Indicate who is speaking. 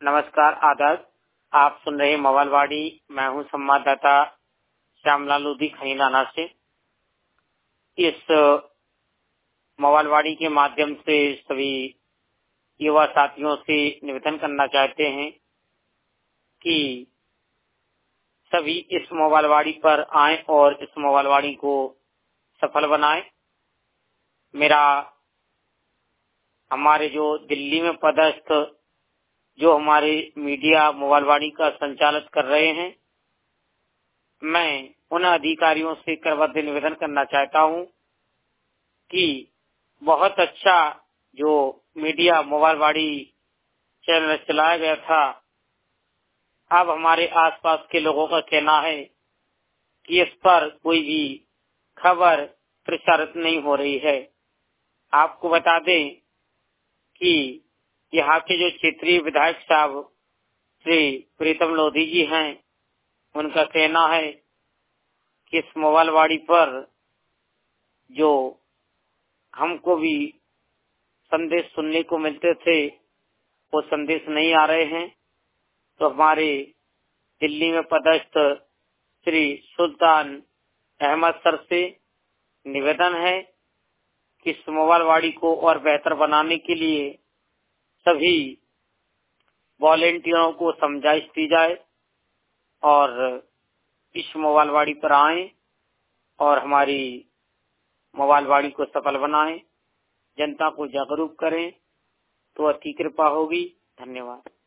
Speaker 1: नमस्कार, आदर्श। आप सुन रहे मोबाइलवाड़ी। मैं हूं संवाददाता श्यामलाल लोधी खनीलाना से। इस मोबाइलवाड़ी के माध्यम से सभी युवा साथियों से निवेदन करना चाहते हैं कि सभी इस मोबाइलवाड़ी पर आएं और इस मोबाइलवाड़ी को सफल बनाएं। हमारे जो दिल्ली में पदस्थ जो हमारे मीडिया मोबाइलवाड़ी का संचालित कर रहे हैं, मैं उन अधिकारियों से करबद्ध निवेदन करना चाहता हूं कि बहुत अच्छा जो मीडिया मोबाइलवाड़ी चैनल चलाया गया था, अब हमारे आसपास के लोगों का कहना है कि इस पर कोई भी खबर प्रसारित नहीं हो रही है। आपको बता दें कि यहाँ के जो क्षेत्रीय विधायक साहब श्री प्रीतम लोधी जी हैं, उनका कहना है कि इस मोबाइलवाड़ी पर जो हमको भी संदेश सुनने को मिलते थे, वो संदेश नहीं आ रहे हैं। तो हमारे दिल्ली में पदस्थ श्री सुल्तान अहमद सर से निवेदन है कि इस मोबाइलवाड़ी को और बेहतर बनाने के लिए सभी वॉलेंटियरों को समझाइश दी जाए और इस मोबाइलवाड़ी पर आएं और हमारी मोबाइलवाड़ी को सफल बनाएं, जनता को जागरूक करें, तो अति कृपा होगी। धन्यवाद।